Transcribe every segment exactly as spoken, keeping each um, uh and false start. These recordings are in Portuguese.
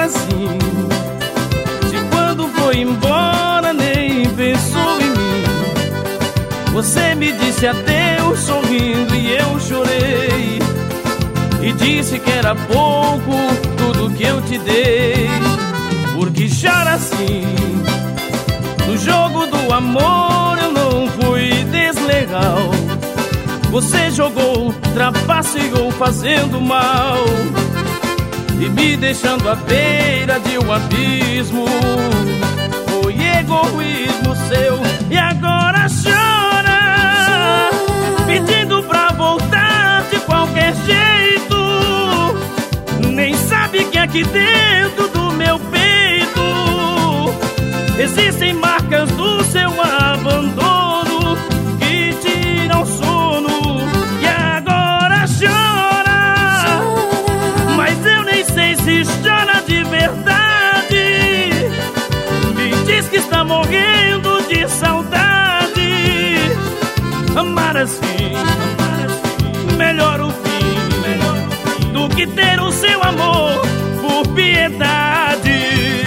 assim? Se quando foi embora nem pensou em mim. Você me disse adeus sorrindo e eu chorei, e disse que era pouco tudo que eu te dei. Por que chora assim? No jogo do amor eu não fui desleal. Você jogou, trapaceou fazendo mal, e me deixando à beira de um abismo. Foi egoísmo seu e agora chora, pedindo pra voltar de qualquer jeito. Nem sabe que aqui dentro do meu peito existem marcas do seu abandono que tiram sono. E agora chora, mas eu nem sei se chora de verdade. Me diz que está morrendo de saudade. Amar assim, melhor o fim do que ter o seu amor por piedade.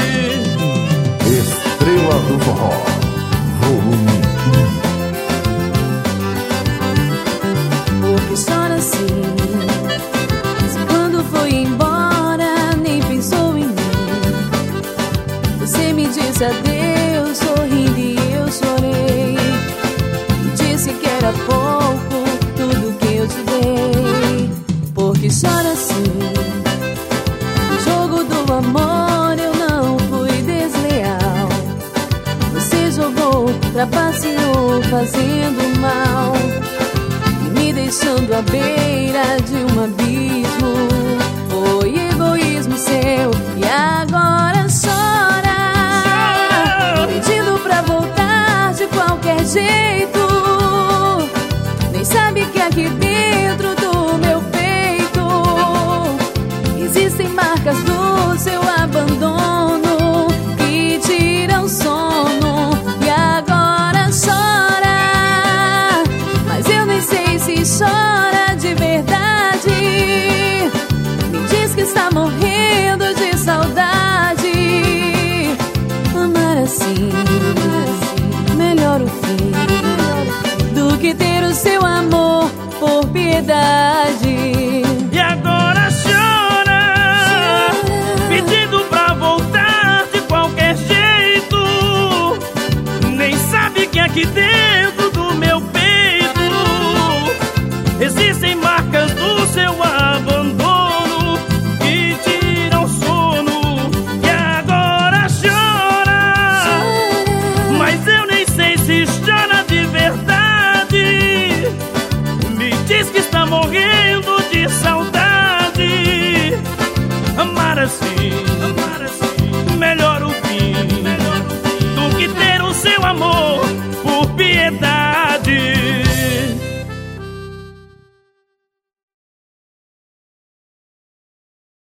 Estrela do Forró, volume um. Por que chora assim? Se quando foi embora nem pensou em mim. Você me disse adeus sorrindo e eu chorei, e disse que era pouco tudo que eu te dei. Por que chora assim? No jogo do amor eu não fui desleal. Você jogou, trapaceou fazendo mal, e me deixando à beira de um abismo. Foi egoísmo seu e agora chora, pedindo pra voltar de qualquer jeito. Nem sabe que aqui dentro do meu peito existem marcas do seu abandono que tiram sono. E agora chora, mas eu nem sei se chora de verdade. Me diz que está morrendo de saudade. Amar assim, melhor o fim do que ter o seu amor por piedade. E agora chora, pedindo pra voltar de qualquer jeito. Nem sabe que aqui dentro do meu peito existem marcas do seu abandono que tiram sono. E agora chora, mas eu nem sei se chora de verdade. Me diz que está morrendo de saudade. Amar assim,